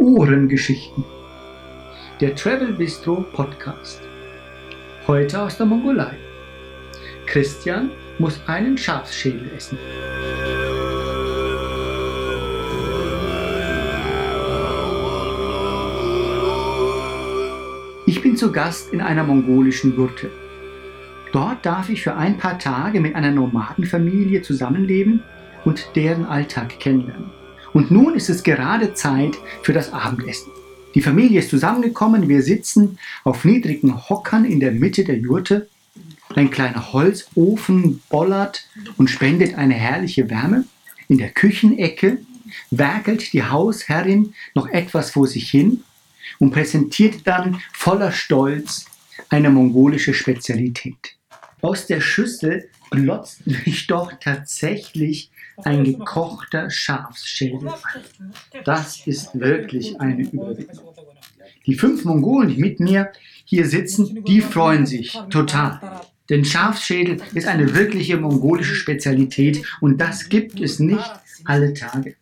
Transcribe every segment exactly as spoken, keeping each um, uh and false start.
Ohrengeschichten. Der Travel Bistro Podcast. Heute aus der Mongolei. Christian muss einen Schafsschädel essen. Ich bin zu Gast in einer mongolischen Jurte. Dort darf ich für ein paar Tage mit einer Nomadenfamilie zusammenleben und deren Alltag kennenlernen. Und nun ist es gerade Zeit für das Abendessen. Die Familie ist zusammengekommen, wir sitzen auf niedrigen Hockern in der Mitte der Jurte. Ein kleiner Holzofen bollert und spendet eine herrliche Wärme. In der Küchenecke werkelt die Hausherrin noch etwas vor sich hin und präsentiert dann voller Stolz eine mongolische Spezialität. Aus der Schüssel glotzt mich doch tatsächlich ein gekochter Schafsschädel an. Das ist wirklich eine Überwindung. Die fünf Mongolen, die mit mir hier sitzen, die freuen sich total. Denn Schafsschädel ist eine wirkliche mongolische Spezialität und das gibt es nicht alle Tage.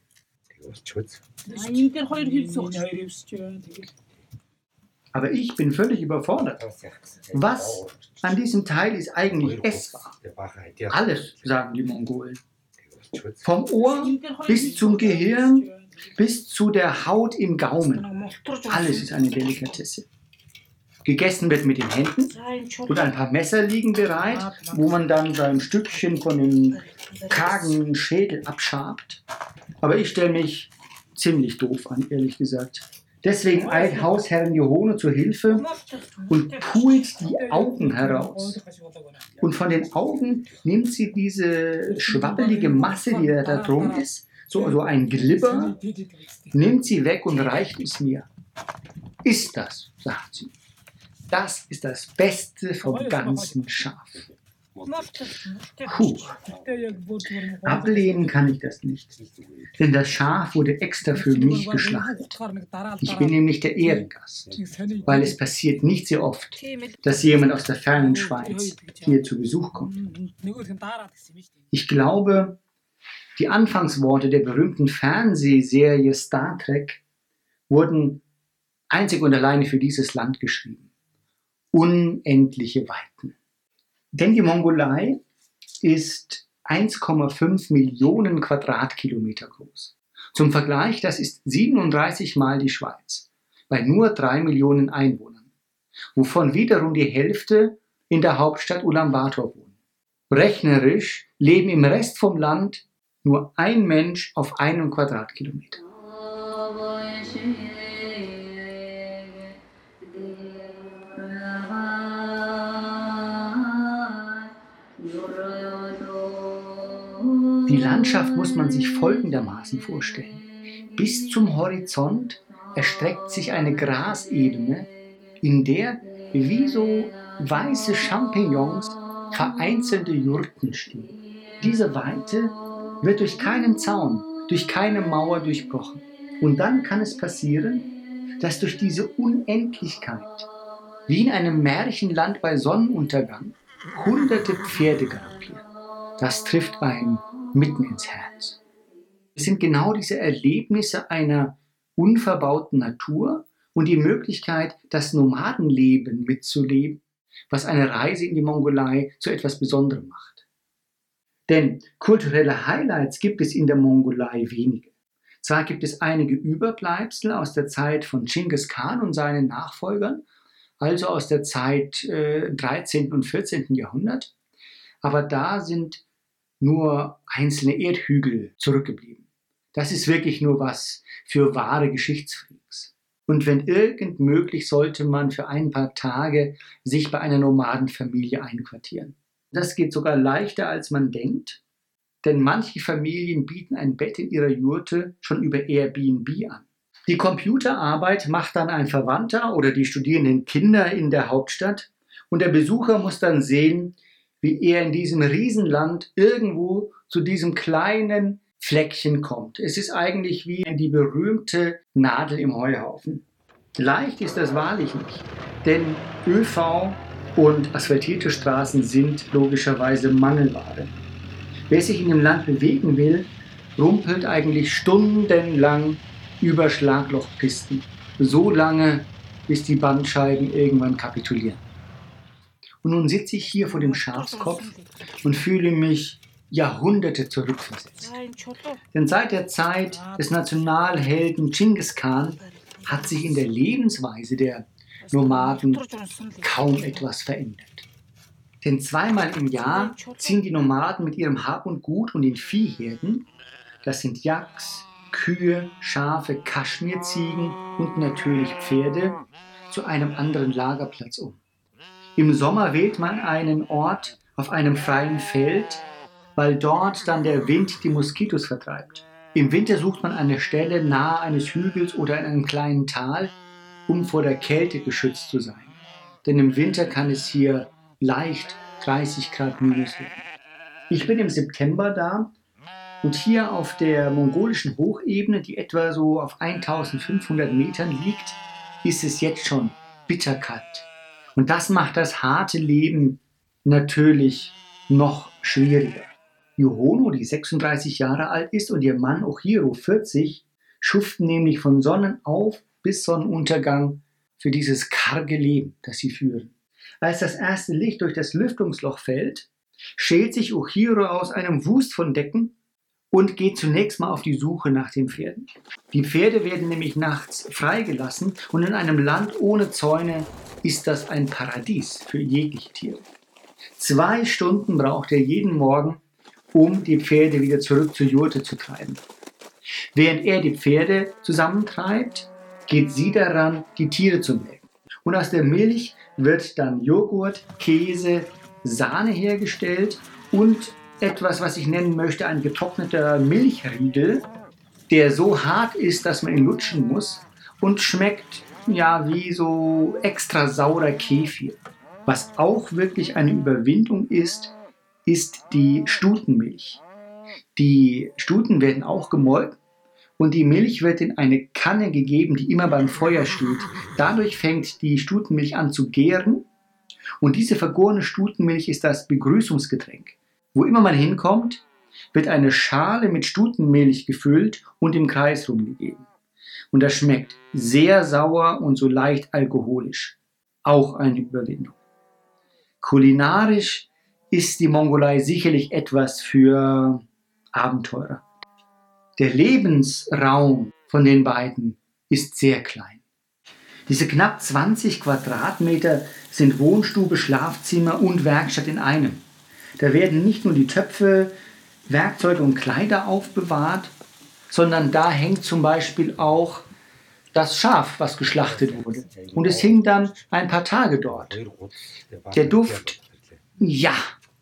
Aber ich bin völlig überfordert. Was an diesem Teil ist eigentlich essbar? Alles, sagen die Mongolen. Vom Ohr bis zum Gehirn, bis zu der Haut im Gaumen. Alles ist eine Delikatesse. Gegessen wird mit den Händen und ein paar Messer liegen bereit, wo man dann so ein Stückchen von dem kargen Schädel abschabt. Aber ich stelle mich ziemlich doof an, ehrlich gesagt. Deswegen eilt Hausherrin Johone zur Hilfe und pult die Augen heraus. Und von den Augen nimmt sie diese schwappelige Masse, die da drum ist, so, so ein Glibber, nimmt sie weg und reicht es mir. Ist das, sagt sie. Das ist das Beste vom ganzen Schaf. Puh. Ablehnen kann ich das nicht, denn das Schaf wurde extra für mich geschlachtet. Ich bin nämlich der Ehrengast, weil es passiert nicht sehr oft, dass jemand aus der fernen Schweiz hier zu Besuch kommt. Ich glaube, die Anfangsworte der berühmten Fernsehserie Star Trek wurden einzig und alleine für dieses Land geschrieben. Unendliche Weiten. Denn die Mongolei ist eins Komma fünf Millionen Quadratkilometer groß. Zum Vergleich, das ist siebenunddreißig Mal die Schweiz, bei nur drei Millionen Einwohnern, wovon wiederum die Hälfte in der Hauptstadt Ulaanbaatar wohnen. Rechnerisch leben im Rest vom Land nur ein Mensch auf einen Quadratkilometer. Die Landschaft muss man sich folgendermaßen vorstellen. Bis zum Horizont erstreckt sich eine Grasebene, in der wie so weiße Champignons vereinzelte Jurten stehen. Diese Weite wird durch keinen Zaun, durch keine Mauer durchbrochen. Und dann kann es passieren, dass durch diese Unendlichkeit, wie in einem Märchenland bei Sonnenuntergang, hunderte Pferde galoppieren. Das trifft einen mitten ins Herz. Es sind genau diese Erlebnisse einer unverbauten Natur und die Möglichkeit, das Nomadenleben mitzuleben, was eine Reise in die Mongolei zu etwas Besonderem macht. Denn kulturelle Highlights gibt es in der Mongolei wenige. Zwar gibt es einige Überbleibsel aus der Zeit von Genghis Khan und seinen Nachfolgern, also aus der Zeit äh, dreizehnten und vierzehnten Jahrhundert, aber da sind nur einzelne Erdhügel zurückgeblieben. Das ist wirklich nur was für wahre Geschichtsfreaks. Und wenn irgend möglich, sollte man für ein paar Tage sich bei einer Nomadenfamilie einquartieren. Das geht sogar leichter, als man denkt, denn manche Familien bieten ein Bett in ihrer Jurte schon über Airbnb an. Die Computerarbeit macht dann ein Verwandter oder die studierenden Kinder in der Hauptstadt und der Besucher muss dann sehen, wie er in diesem Riesenland irgendwo zu diesem kleinen Fleckchen kommt. Es ist eigentlich wie die berühmte Nadel im Heuhaufen. Leicht ist das wahrlich nicht, denn ÖV und asphaltierte Straßen sind logischerweise Mangelware. Wer sich in dem Land bewegen will, rumpelt eigentlich stundenlang über Schlaglochpisten, so lange, bis die Bandscheiben irgendwann kapitulieren. Und nun sitze ich hier vor dem Schafskopf und fühle mich Jahrhunderte zurückversetzt. Denn seit der Zeit des Nationalhelden Genghis Khan hat sich in der Lebensweise der Nomaden kaum etwas verändert. Denn zweimal im Jahr ziehen die Nomaden mit ihrem Hab und Gut und den Viehherden, das sind Yaks, Kühe, Schafe, Kaschmirziegen und natürlich Pferde, zu einem anderen Lagerplatz um. Im Sommer wählt man einen Ort auf einem freien Feld, weil dort dann der Wind die Moskitos vertreibt. Im Winter sucht man eine Stelle nahe eines Hügels oder in einem kleinen Tal, um vor der Kälte geschützt zu sein. Denn im Winter kann es hier leicht dreißig Grad minus werden. Ich bin im September da und hier auf der mongolischen Hochebene, die etwa so auf eintausendfünfhundert Metern liegt, ist es jetzt schon bitterkalt. Und das macht das harte Leben natürlich noch schwieriger. Yohono, die sechsunddreißig Jahre alt ist, und ihr Mann Ochiro, vierzig, schuften nämlich von Sonnenauf bis Sonnenuntergang für dieses karge Leben, das sie führen. Als das erste Licht durch das Lüftungsloch fällt, schält sich Ochiro aus einem Wust von Decken und geht zunächst mal auf die Suche nach den Pferden. Die Pferde werden nämlich nachts freigelassen und in einem Land ohne Zäune ist das ein Paradies für jegliche Tiere. Zwei Stunden braucht er jeden Morgen, um die Pferde wieder zurück zur Jurte zu treiben. Während er die Pferde zusammentreibt, geht sie daran, die Tiere zu melken. Und aus der Milch wird dann Joghurt, Käse, Sahne hergestellt und etwas, was ich nennen möchte, ein getrockneter Milchriegel, der so hart ist, dass man ihn lutschen muss und schmeckt ja wie so extra saurer Kefir. Was auch wirklich eine Überwindung ist, ist die Stutenmilch. Die Stuten werden auch gemolken und die Milch wird in eine Kanne gegeben, die immer beim Feuer steht. Dadurch fängt die Stutenmilch an zu gären und diese vergorene Stutenmilch ist das Begrüßungsgetränk. Wo immer man hinkommt, wird eine Schale mit Stutenmilch gefüllt und im Kreis rumgegeben. Und das schmeckt sehr sauer und so leicht alkoholisch. Auch eine Überwindung. Kulinarisch ist die Mongolei sicherlich etwas für Abenteurer. Der Lebensraum von den beiden ist sehr klein. Diese knapp zwanzig Quadratmeter sind Wohnstube, Schlafzimmer und Werkstatt in einem. Da werden nicht nur die Töpfe, Werkzeuge und Kleider aufbewahrt, sondern da hängt zum Beispiel auch das Schaf, was geschlachtet wurde. Und es hing dann ein paar Tage dort. Der Duft, ja,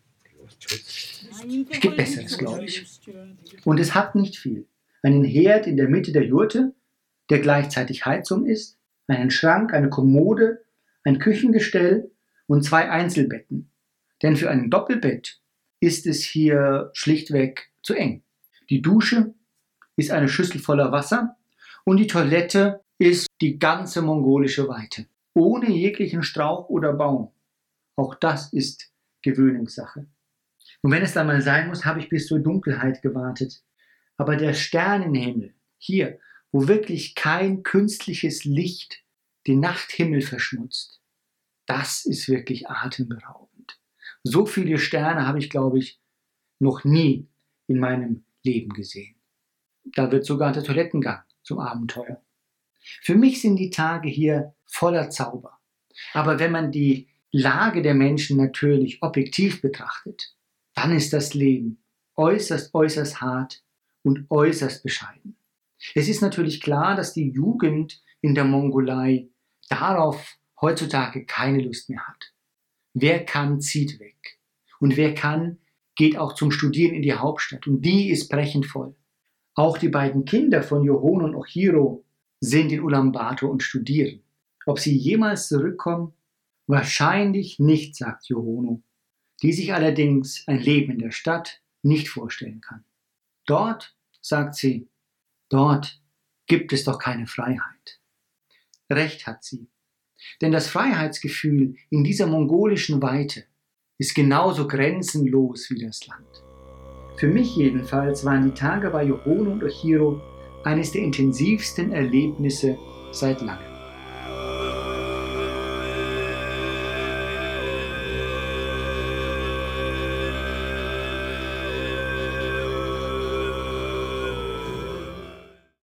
es gibt Besseres, glaube ich. Und es hat nicht viel. Einen Herd in der Mitte der Jurte, der gleichzeitig Heizung ist, einen Schrank, eine Kommode, ein Küchengestell und zwei Einzelbetten. Denn für ein Doppelbett ist es hier schlichtweg zu eng. Die Dusche ist eine Schüssel voller Wasser und die Toilette ist die ganze mongolische Weite, ohne jeglichen Strauch oder Baum. Auch das ist Gewöhnungssache. Und wenn es dann mal sein muss, habe ich bis zur Dunkelheit gewartet. Aber der Sternenhimmel, hier, wo wirklich kein künstliches Licht den Nachthimmel verschmutzt, das ist wirklich atemberaubend. So viele Sterne habe ich, glaube ich, noch nie in meinem Leben gesehen. Da wird sogar der Toilettengang zum Abenteuer. Für mich sind die Tage hier voller Zauber. Aber wenn man die Lage der Menschen natürlich objektiv betrachtet, dann ist das Leben äußerst, äußerst hart und äußerst bescheiden. Es ist natürlich klar, dass die Jugend in der Mongolei darauf heutzutage keine Lust mehr hat. Wer kann, zieht weg. Und wer kann, geht auch zum Studieren in die Hauptstadt. Und die ist brechend voll. Auch die beiden Kinder von Yohono und Ochiro sind in Ulaanbaatar und studieren. Ob sie jemals zurückkommen? Wahrscheinlich nicht, sagt Yohono, die sich allerdings ein Leben in der Stadt nicht vorstellen kann. Dort, sagt sie, dort gibt es doch keine Freiheit. Recht hat sie, denn das Freiheitsgefühl in dieser mongolischen Weite ist genauso grenzenlos wie das Land. Für mich jedenfalls waren die Tage bei Yohono und Ochiro eines der intensivsten Erlebnisse seit langem.